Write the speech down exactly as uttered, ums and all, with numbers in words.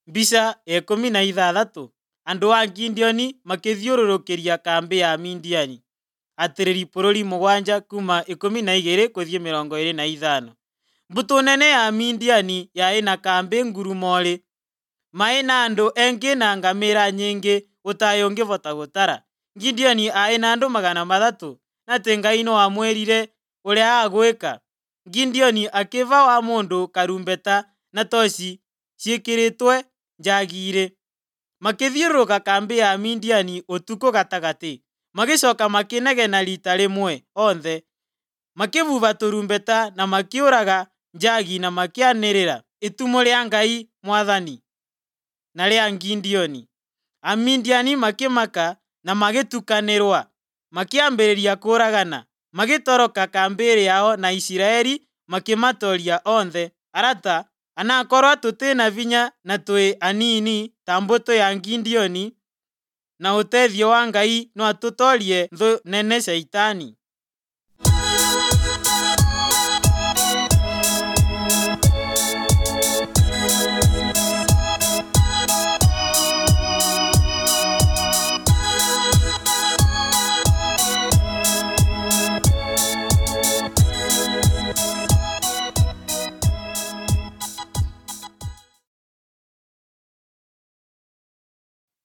Mbica ya ikũmi na ithathatũ. Andũ a Gideoni makĩthiũrũrũkĩria kambĩ ya Midiani. Atĩrĩri bũrũri mũgwanja kuma ikũmi na igĩrĩ gũthiĩ mĩrongo ĩrĩ na ithano. Mbũtũ nene ya Midiani yarĩ na kambĩ ngurumorĩ, marĩ na andũ engĩ na ngamĩra nyingĩ gũtarĩ ũngĩhota gũtara. Gideoni arĩ na andũ magana matatũ, na atĩ Ngai no amwĩrire ũrĩa agwĩka. Gideoni akĩva wa mũndũ karumbeta na toci ciĩkĩrĩtwe njagi-inĩ. Makĩthiũrũrũka kambĩ ya Midiani ũtukũ gatagatĩ, magĩcoka makĩnegena rita rĩmwe othe, makĩvuva tũrumbeta na makĩũraga njagi na makĩanĩrĩra itumũ rĩa Ngai Mwathani na rĩa Gideoni. Amidiani makĩmaka na magĩtukanĩrwa, makĩambĩrĩria kũũragana, magĩtoroka kambĩ yao na Isiraeli makĩmatoria othe. Arata, anakorwo tũtĩna vinya na twĩ anini ta mbũtũ ya Gideoni, na ũtethio wa Ngai no atũtorie thũ nene Shaitani.